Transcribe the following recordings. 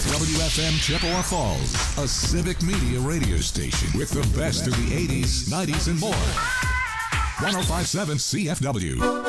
WFM Chippewa Falls, a civic media radio station with the best of the 80s, 90s, and more. 105.7 CFW.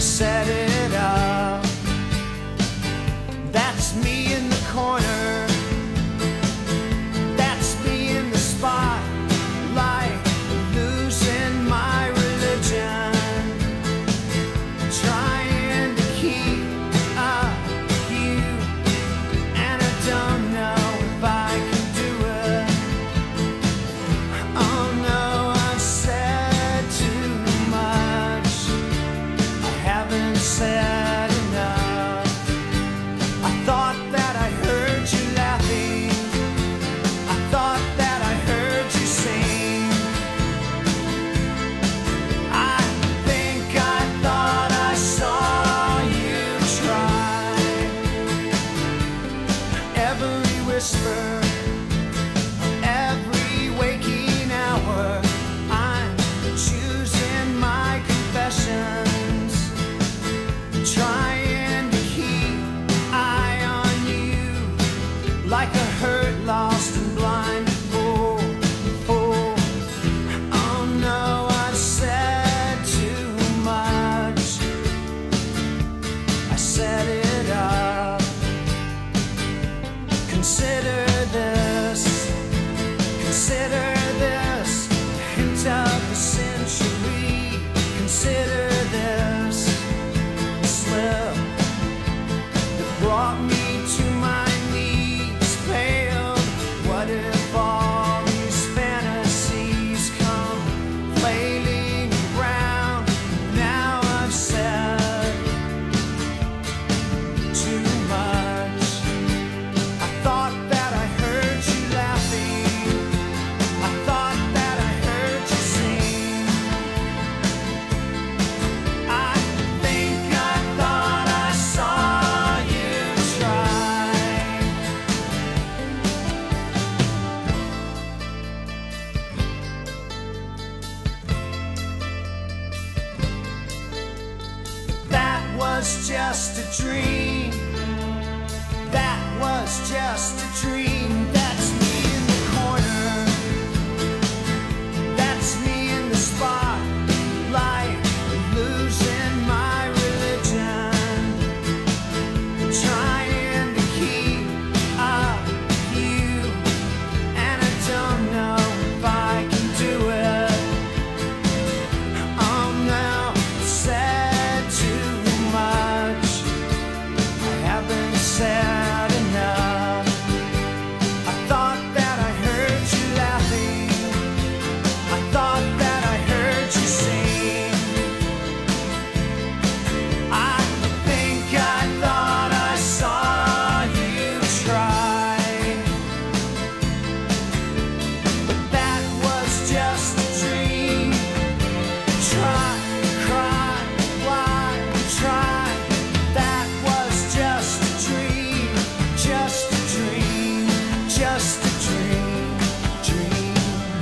set it up. That's me in the corner. That's me in the spotlight, losing my religion, trying to keep up with you, and I don't know if I can do it. Oh no, I've said too much. I haven't said enough. I thought that I heard you laughing. I thought that I heard you sing. I think I thought I saw you try. Every whisper, every waking hour, I'm choosing my confessions, trying to keep eye on you, like a hurt, lost and blind fool. Oh no, I've said too much. I set it up. Consider this hint of the century. Consider this slip that brought me to my knees, paled. What if all these fantasies come flailing around? Now I've said too much. I thought that I heard you laughing. I thought that I heard you sing. I think I thought I saw you try. That was just a dream. That was just a dream. That's me in the corner. That's me in the spotlight, losing my religion, trying to keep up with you, and I don't know if I can do it. Oh no, said too much. I haven't said enough. I thought that I heard you laughing. I thought that I heard you sing. I think I thought I saw you try. But that was just a dream. Try, cry, why try? That was just a dream, just a dream, just a dream, dream.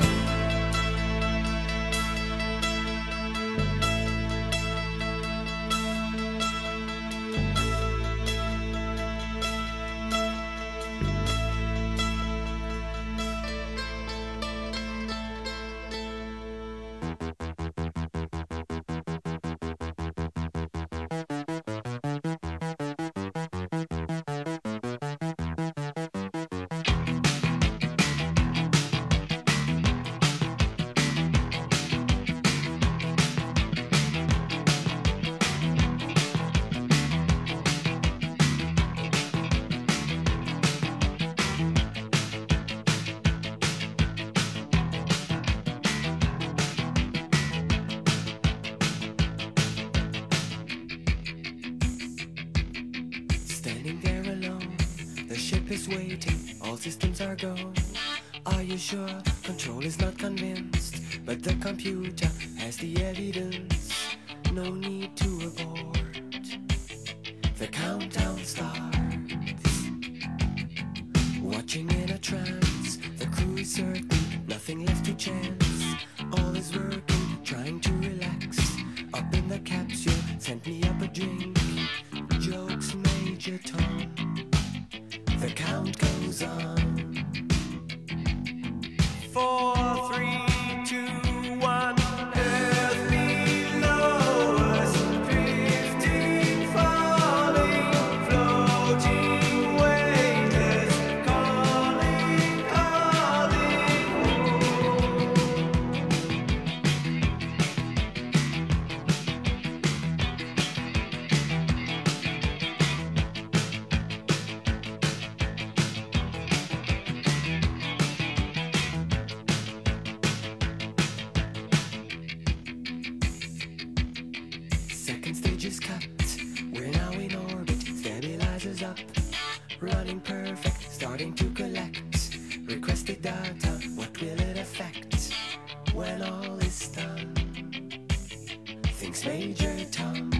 Standing there alone, the ship is waiting, all systems are go. Are you sure? Control is not convinced, but the computer has the evidence. No need to abort. The countdown starts. Watching in a trance, the crew is certain, nothing left to chance. All is working, trying to relax. Up in the capsule, sent me up a drink. Jokes, Major Tom. The count goes on. 4, 3, 2, 1. Earth below us, drift Bridges cut, we're now in orbit. Stabilizers up, running perfect. Starting to collect requested data. What will it affect when all is done? Thinks Major Tom.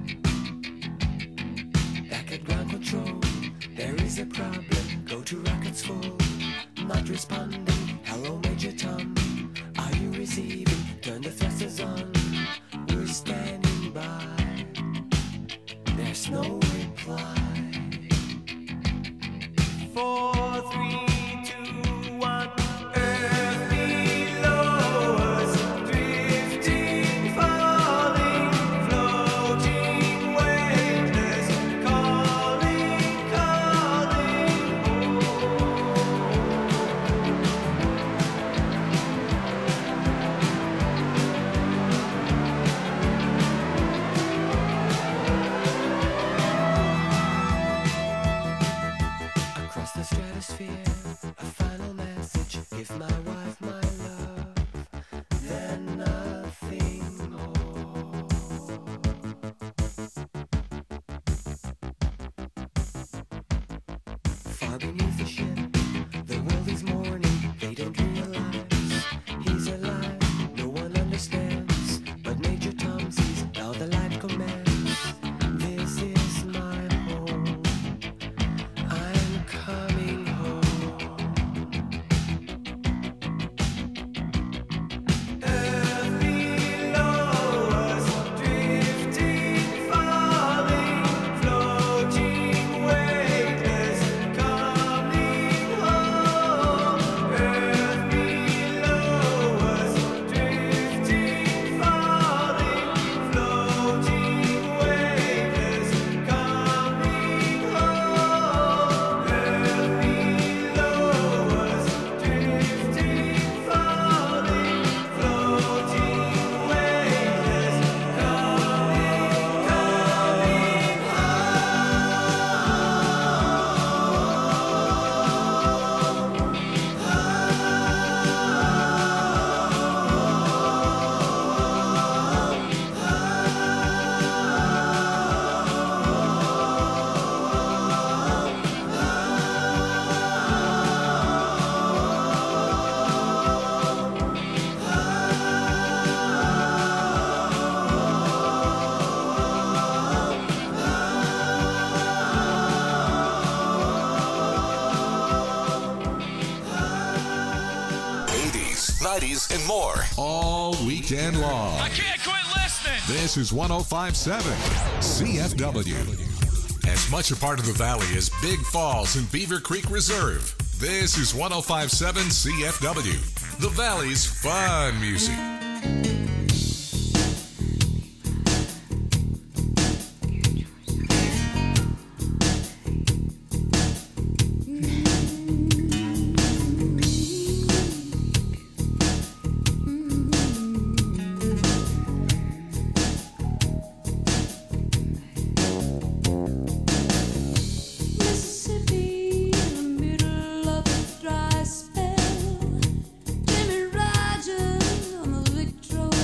Back at ground control, there is a problem. Go to rocket school, not responding. Hello Major Tom, are you receiving? Turn the thrusters on, we're standing by. There's no reply. 4, 3, 2, 1. Earth below us, drifting, falling, floating, weightless, calling, calling home. Across the stratosphere, a final message. Give my wife my love, then nothing more. Far beneath the ship, the world is mourning. They don't realize he's alive. No one understands, but Major Tom sees how the life commands. This is my home. I'm coming home. Earth below us, drifting, falling, floating, weightless, coming home. Earth below us, drifting, falling, floating, weightless, coming home. Earth below us, drifting, falling, floating, weightless, And more all weekend long. I can't quit listening. This is 105.7 CFW. As much a part of the valley as Big Falls and Beaver Creek Reserve, this is 105.7 CFW, the valley's fun music. Mississippi in the middle of a dry spell. Jimmy Rogers on the Victrola.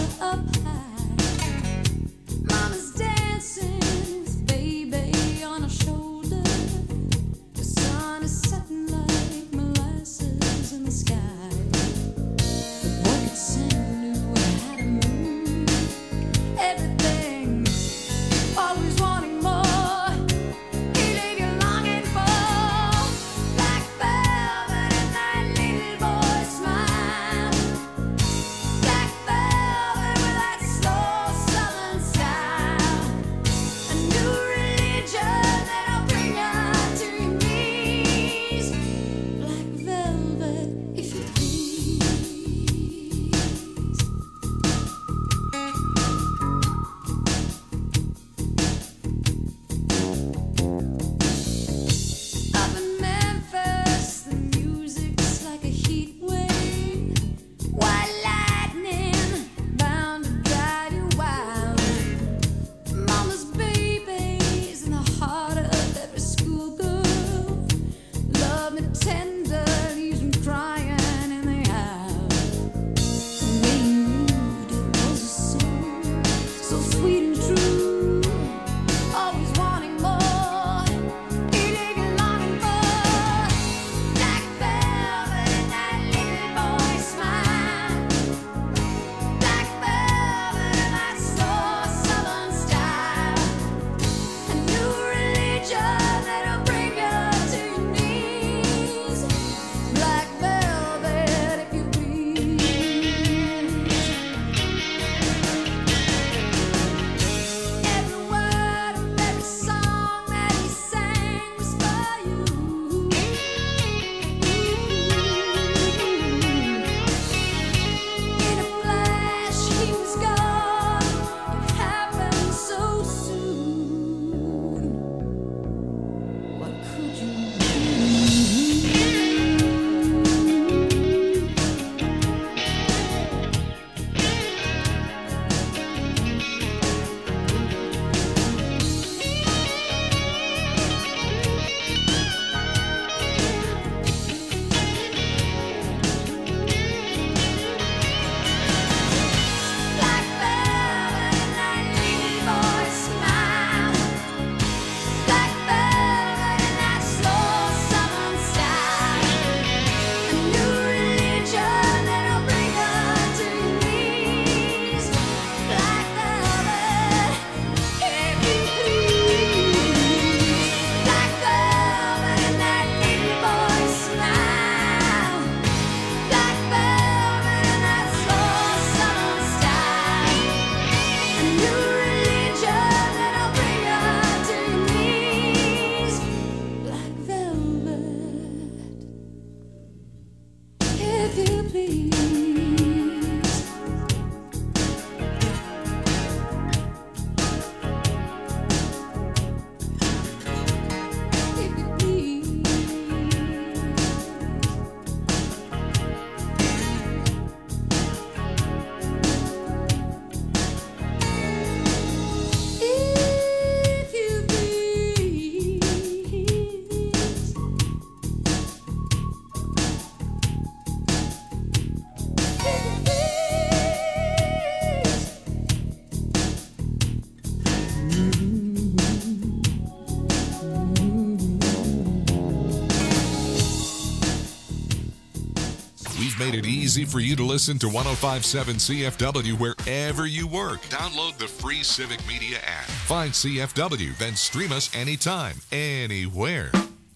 made it easy for you to listen to 105.7 CFW wherever you work. Download the free Civic Media app. Find CFW, then stream us anytime, anywhere.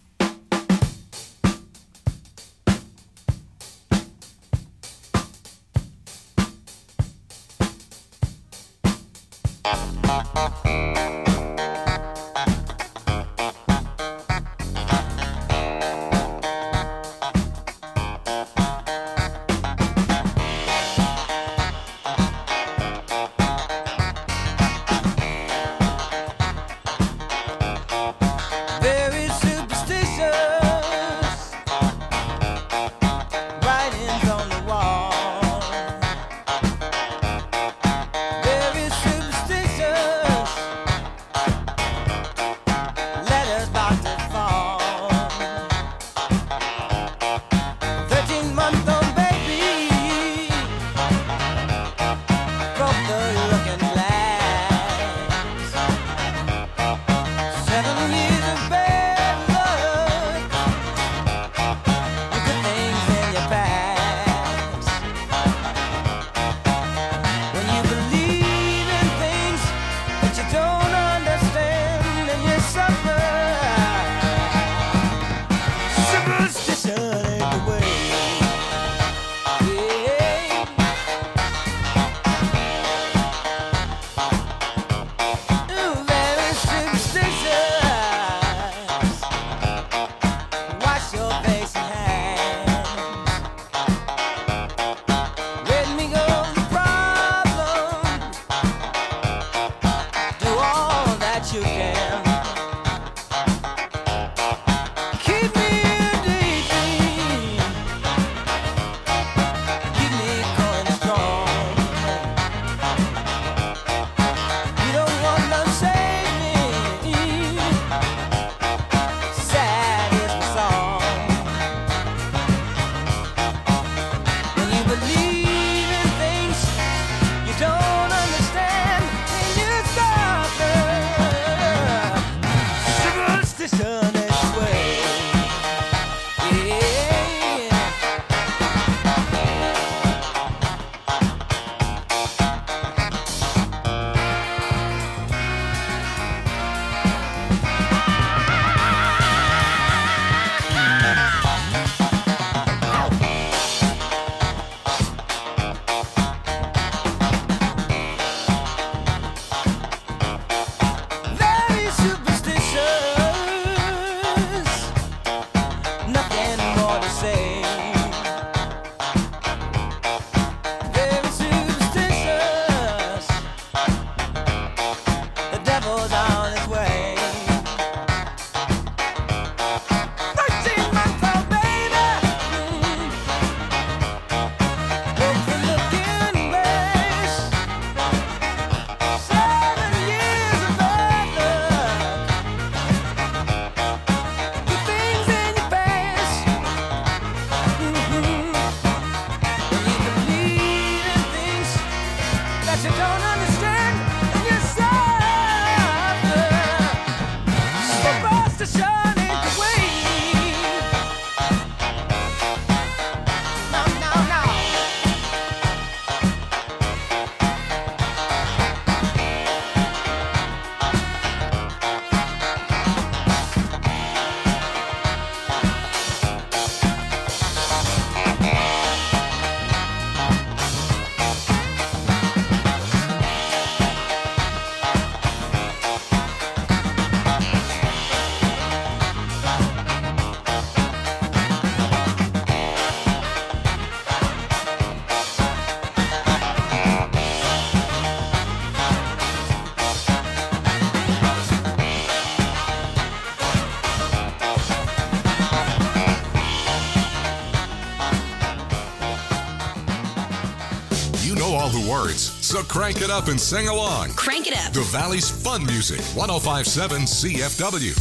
Very superstitious writings on the wall. Very superstitious letters about to fall. 13-month-old baby broke the looking glass. 7 years of bad luck, you put things in your past. When you believe in things that you don't understand, and you suffer. Superstition ain't the way. Ooh, very superstitious. Wash your face and hands. Let me go the problem. Do all that you can. Keep me daydream. Keep me going strong. You don't want to save me. Sad is the song. When you believe in things you don't understand, then you suffer. Superstition is the way. Very superstitious, nothing more to say. Very superstitious, the devil's on his way. 13-month-old baby, broke the looking glass. 7 years of bad luck, put things in your past. When you believe in things that you don't understand, and you suffer. Superstition ain't the way. No, no, no. You know all the words, so crank it up and sing along. Crank it up. The Valley's fun music, 105.7 CFW.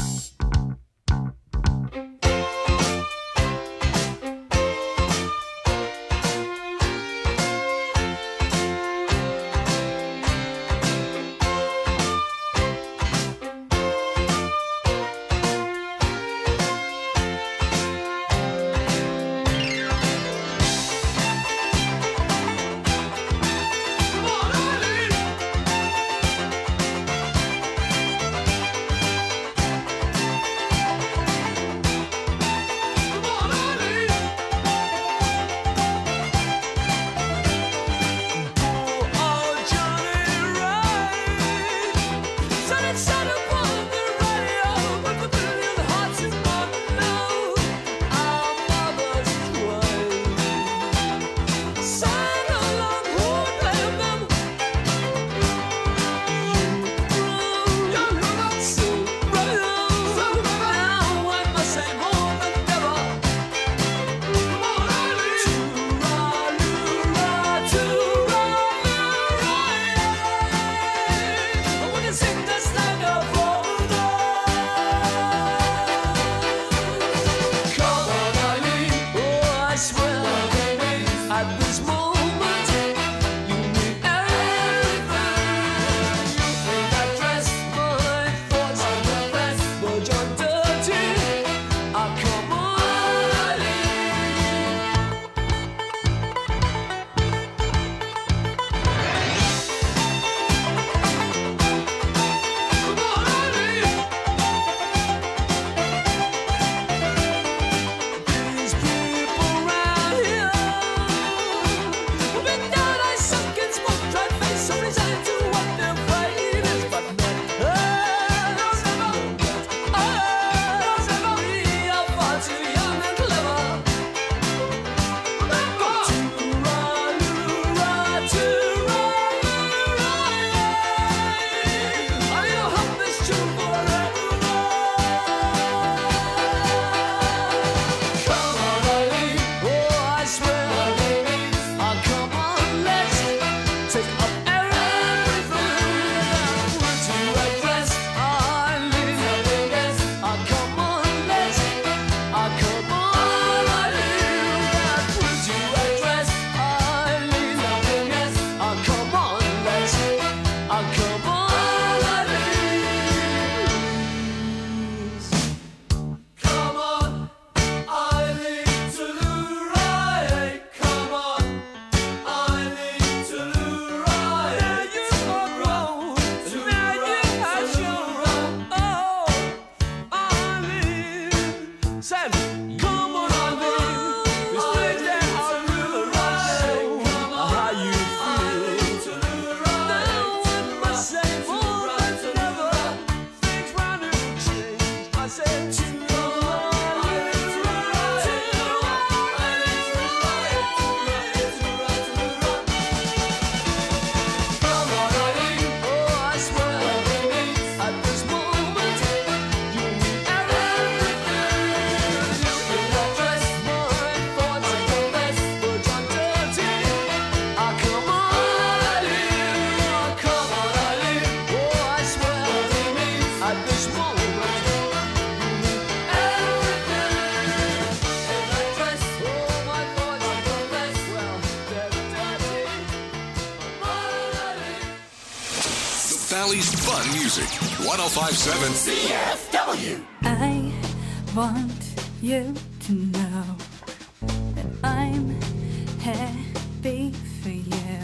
Always fun music. 105.7 CFW. I want you to know that I'm happy for you.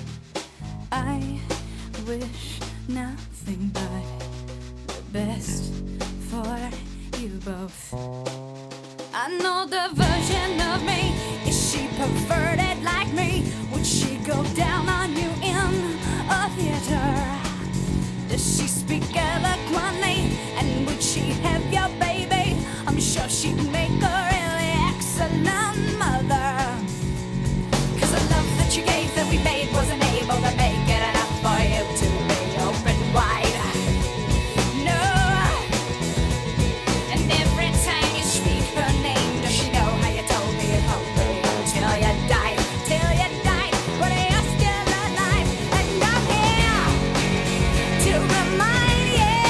I wish nothing but the best for you both. I know the version of me. Is she perverted like me? Would she go down on you in a theater? Does she speak eloquently? And would she have your baby? I'm sure she'd make a really excellent mother. 'Cause the love that you gave that we made wasn't able to make it enough for you to be open wide. No. And every time you speak her name, does she know how you told me you'd hold me until you died? Till you died, but you're still alive. And I'm here to remind you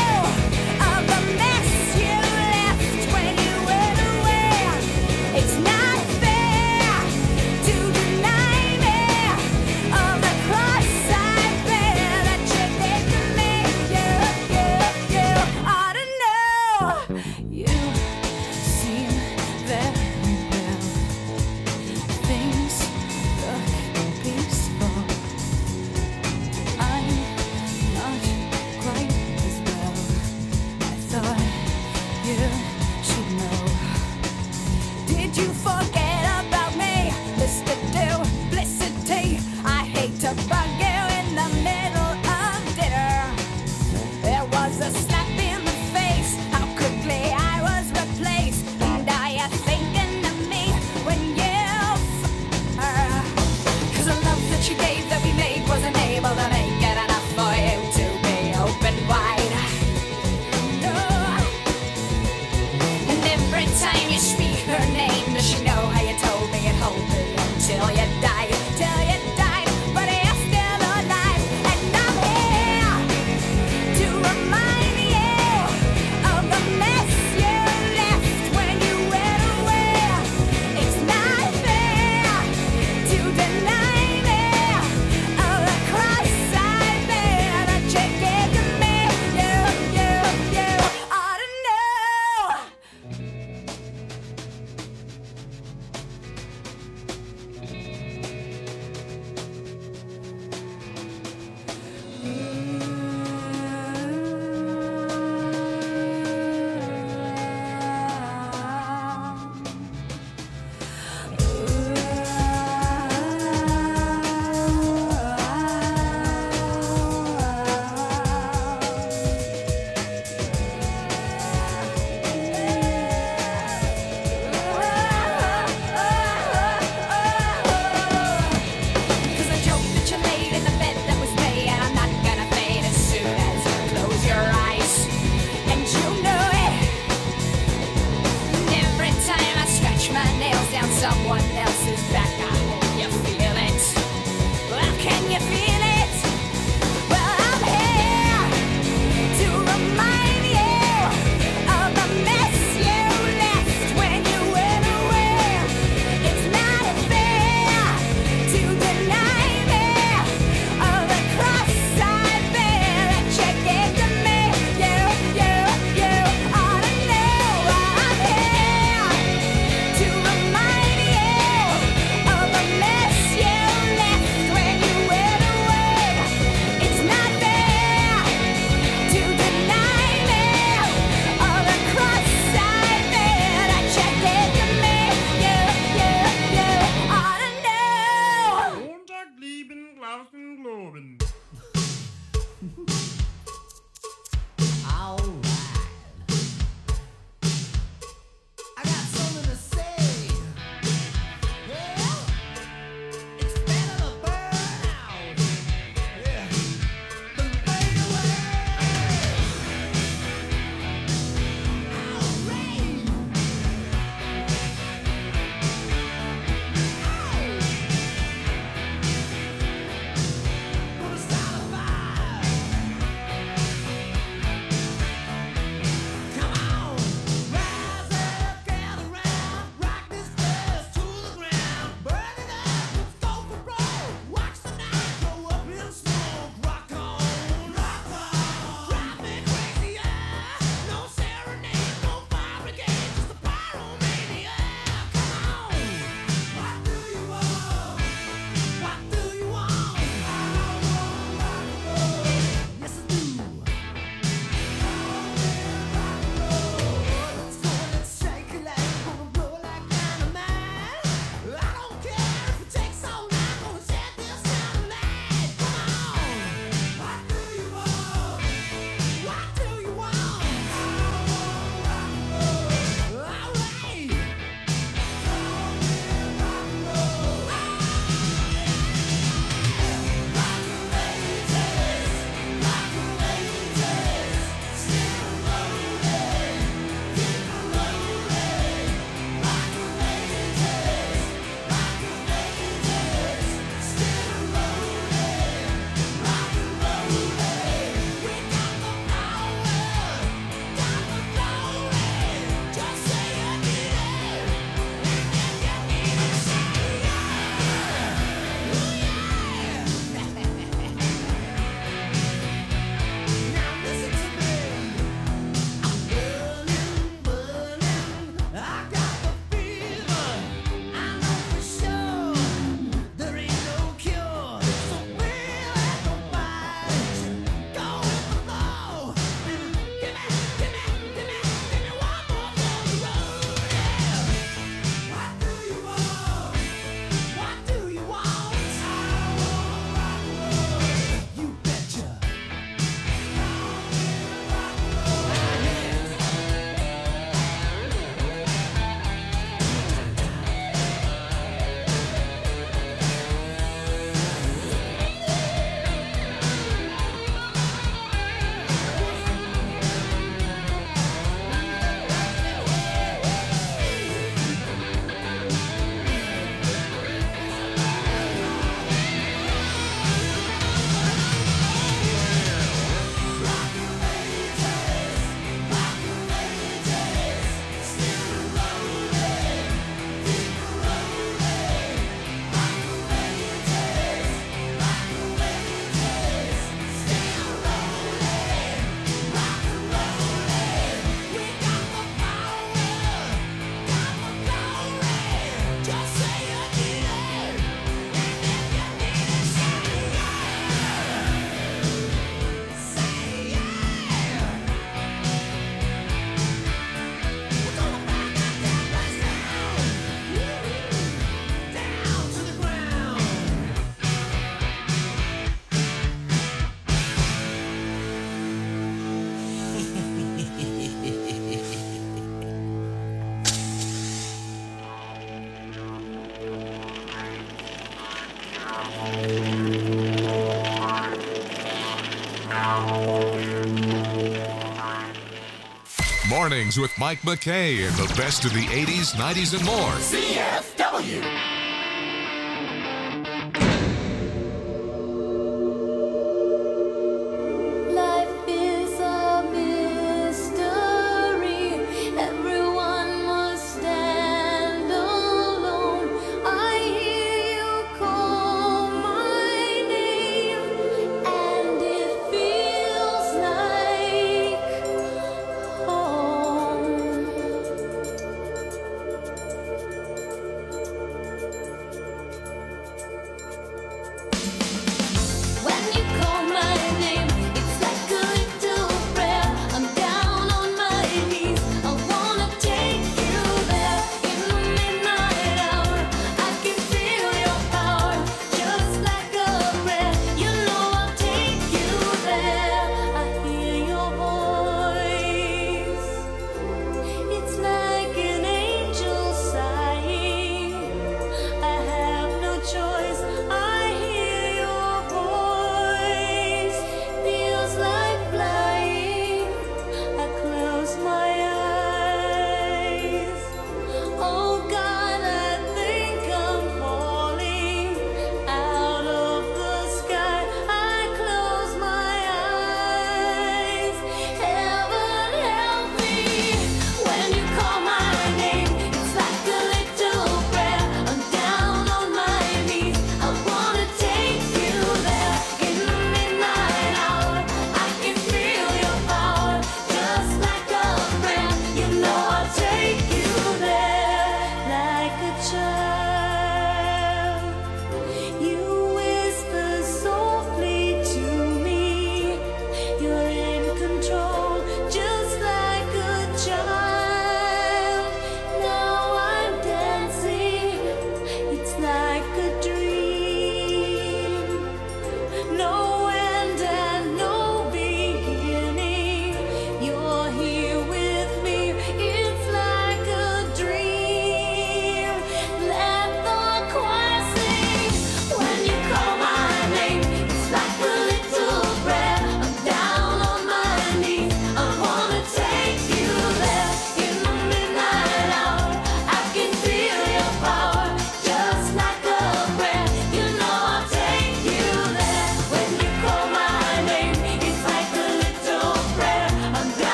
Mornings with Mike McKay and the best of the 80s, 90s, and more. CFW. Life is a mystery. Everyone must stand alone. I hear you call my name, and it feels like home.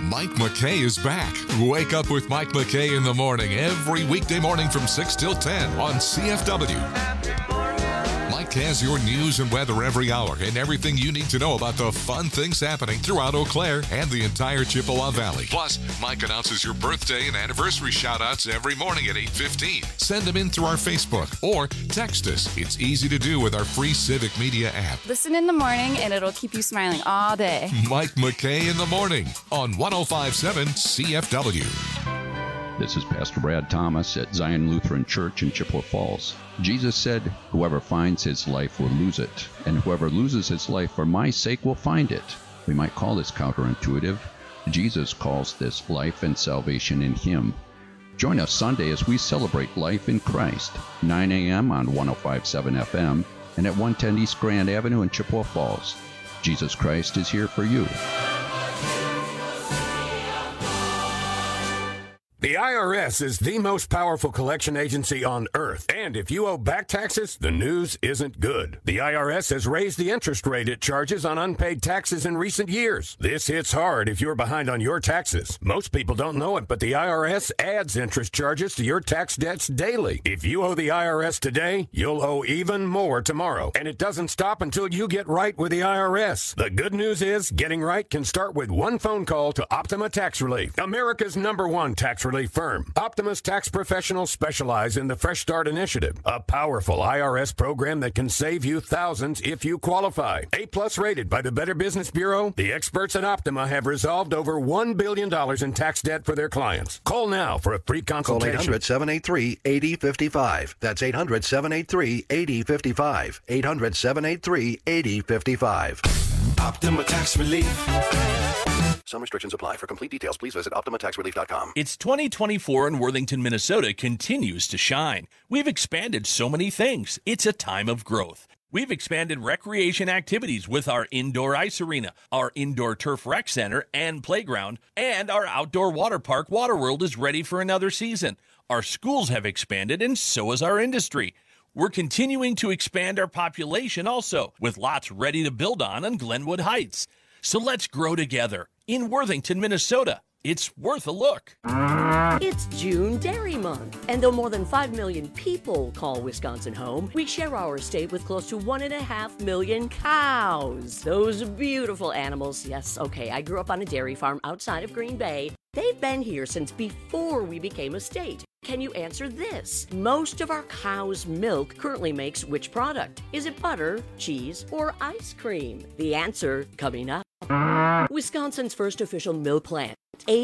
Mike McKay is back. Wake up with Mike McKay in the morning every weekday morning from 6 till 10 on CFW. Mike has your news and weather every hour and everything you need to know about the fun things happening throughout Eau Claire and the entire Chippewa Valley. Plus, Mike announces your birthday and anniversary shout-outs every morning at 8:15. Send them in through our Facebook or text us. It's easy to do with our free Civic Media app. Listen in the morning and it'll keep you smiling all day. Mike McKay in the morning on 105.7 CFW. This is Pastor Brad Thomas at Zion Lutheran Church in Chippewa Falls. Jesus said, "Whoever finds his life will lose it, and whoever loses his life for my sake will find it." We might call this counterintuitive. Jesus calls this life and salvation in him. Join us Sunday as we celebrate life in Christ, 9 a.m. on 105.7 FM and at 110 East Grand Avenue in Chippewa Falls. Jesus Christ is here for you. The IRS is the most powerful collection agency on earth, and if you owe back taxes, the news isn't good. The IRS has raised the interest rate it charges on unpaid taxes in recent years. This hits hard if you're behind on your taxes. Most people don't know it, but the IRS adds interest charges to your tax debts daily. If you owe the IRS today, you'll owe even more tomorrow, and it doesn't stop until you get right with the IRS. The good news is getting right can start with one phone call to Optima Tax Relief, America's #1 tax relief firm. Optima's tax professionals specialize in the Fresh Start Initiative, a powerful IRS program that can save you thousands if you qualify. A+ rated by the Better Business Bureau, the experts at Optima have resolved over $1 billion in tax debt for their clients. Call now for a free consultation. Call 800-783-8055. That's 800-783-8055. 800-783-8055. Optima Tax Relief. Some restrictions apply. For complete details, please visit OptimaTaxRelief.com. It's 2024 and Worthington, Minnesota continues to shine. We've expanded so many things. It's a time of growth. We've expanded recreation activities with our indoor ice arena, our indoor turf rec center and playground, and our outdoor water park, Waterworld, is ready for another season. Our schools have expanded, and so has our industry. We're continuing to expand our population also, with lots ready to build on Glenwood Heights. So let's grow together. In Worthington, Minnesota, it's worth a look. It's June Dairy Month, and though more than 5 million people call Wisconsin home, we share our state with close to 1.5 million cows. Those beautiful animals. Yes, okay, I grew up on a dairy farm outside of Green Bay. They've been here since before we became a state. Can you answer this? Most of our cow's milk currently makes which product? Is it butter, cheese, or ice cream? The answer coming up. Wisconsin's first official milk plant,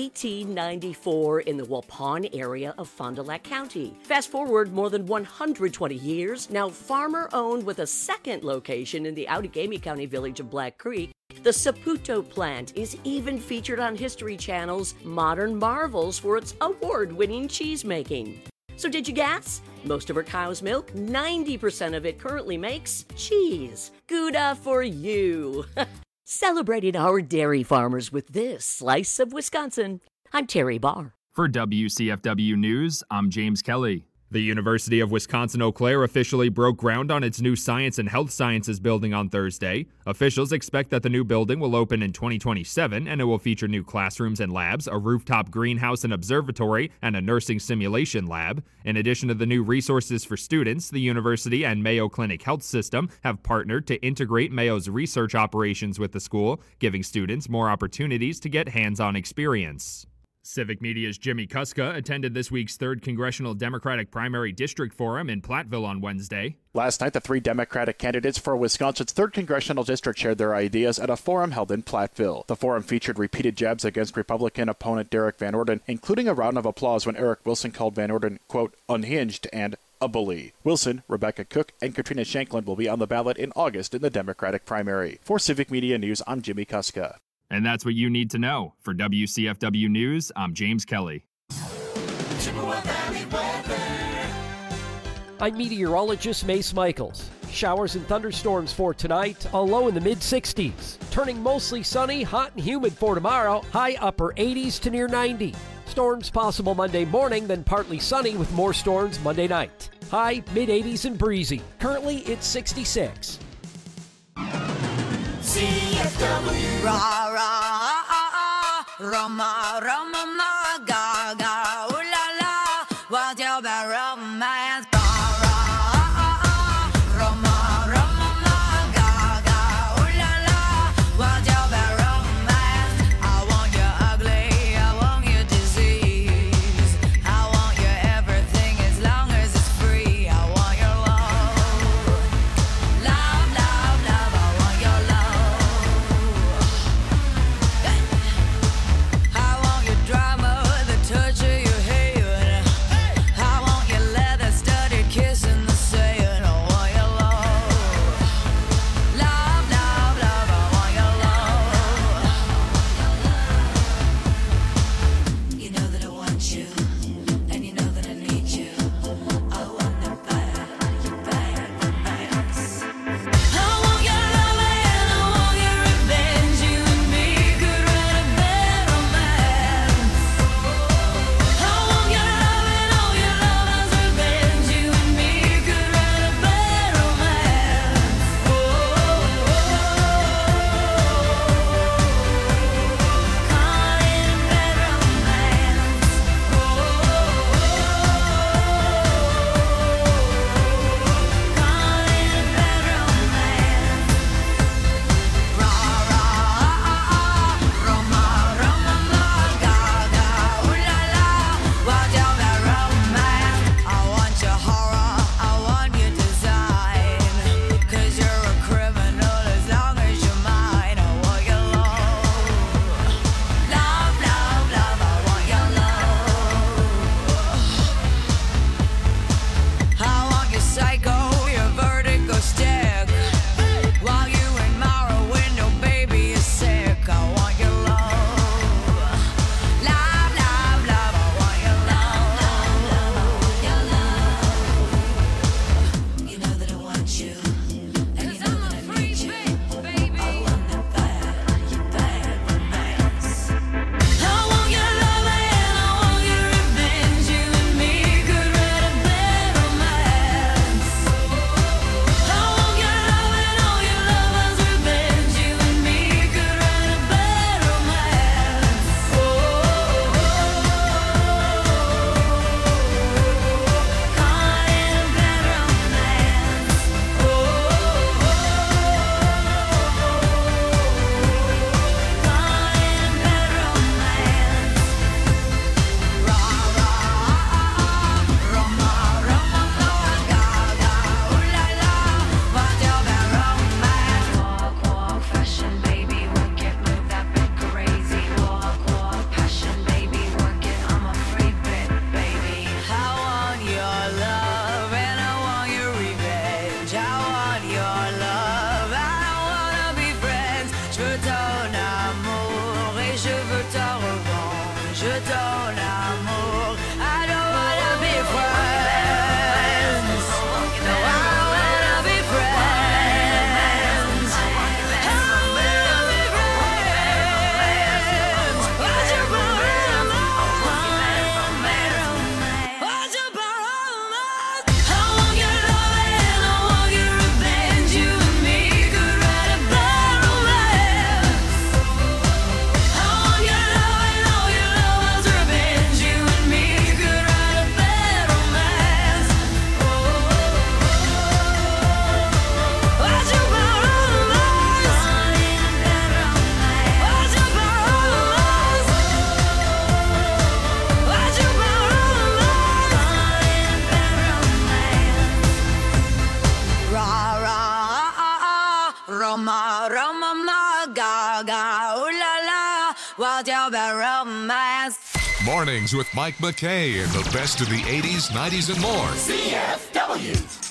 1894, in the Waupun area of Fond du Lac County. Fast forward more than 120 years, now farmer-owned with a second location in the Outagamie County village of Black Creek. The Saputo plant is even featured on History Channel's Modern Marvels for its award-winning cheese making. So did you guess? Most of our cow's milk, 90% of it currently makes cheese. Gouda for you. Celebrating our dairy farmers with this slice of Wisconsin. I'm Terry Barr. For WCFW News, I'm James Kelly. The University of Wisconsin-Eau Claire officially broke ground on its new Science and Health Sciences building on Thursday. Officials expect that the new building will open in 2027, and it will feature new classrooms and labs, a rooftop greenhouse and observatory, and a nursing simulation lab. In addition to the new resources for students, the university and Mayo Clinic Health System have partnered to integrate Mayo's research operations with the school, giving students more opportunities to get hands-on experience. Civic Media's Jimmy Kuska attended this week's 3rd Congressional Democratic Primary District Forum in Platteville on Wednesday. Last night, the 3 Democratic candidates for Wisconsin's 3rd Congressional District shared their ideas at a forum held in Platteville. The forum featured repeated jabs against Republican opponent Derek Van Orden, including a round of applause when Eric Wilson called Van Orden, quote, unhinged and a bully. Wilson, Rebecca Cook, and Katrina Shanklin will be on the ballot in August in the Democratic primary. For Civic Media News, I'm Jimmy Kuska. And that's what you need to know. For WCFW News, I'm James Kelly. I'm meteorologist Mace Michaels. Showers and thunderstorms for tonight, a low in the mid-60s. Turning mostly sunny, hot and humid for tomorrow, high upper 80s to near 90. Storms possible Monday morning, then partly sunny with more storms Monday night. High mid-80s and breezy. Currently, it's 66. CFW. Rah, rah, Roma, Roma, ma, Gaga, ooh la la, what's your bad romance? Mornings with Mike McKay and the best of the 80s, 90s, and more. CFW.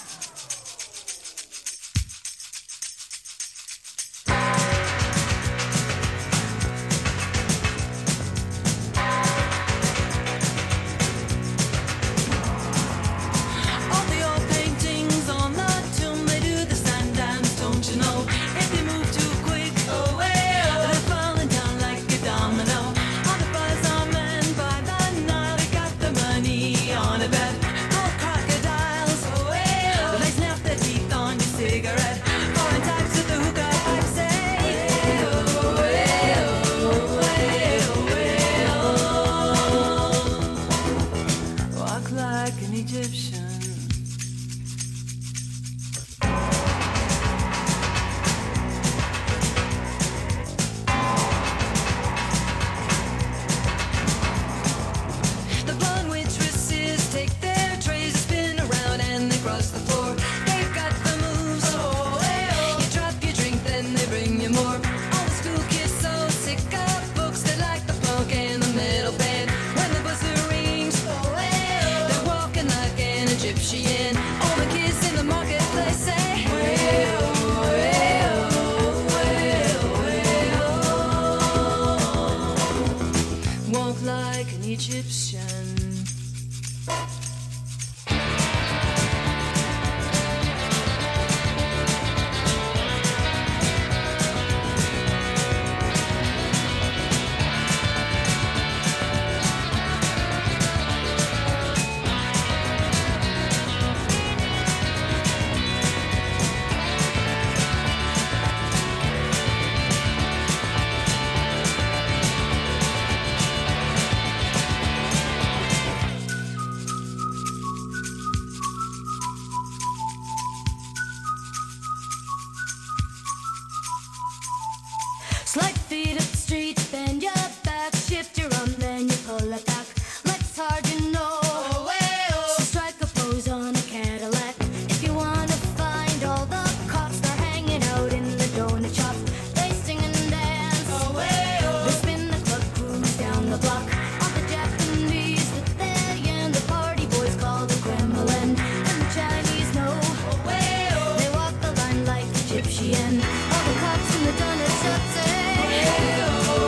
dots in the donut shop say,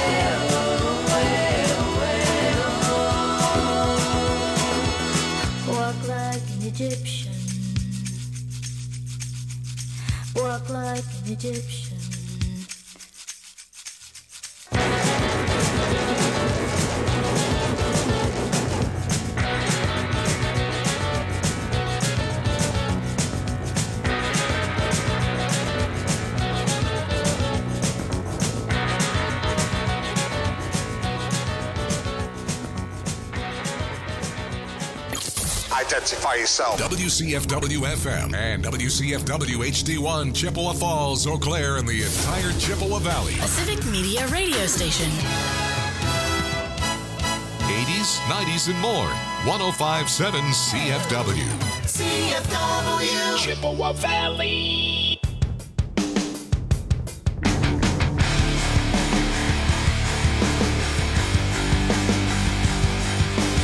walk like an Egyptian. Walk like an Egyptian. Identify yourself. WCFW FM and WCFW HD1 Chippewa Falls, Eau Claire, and the entire Chippewa Valley. A Civic Media radio station. 80s, 90s, and more. 105.7 CFW. CFW. Chippewa Valley.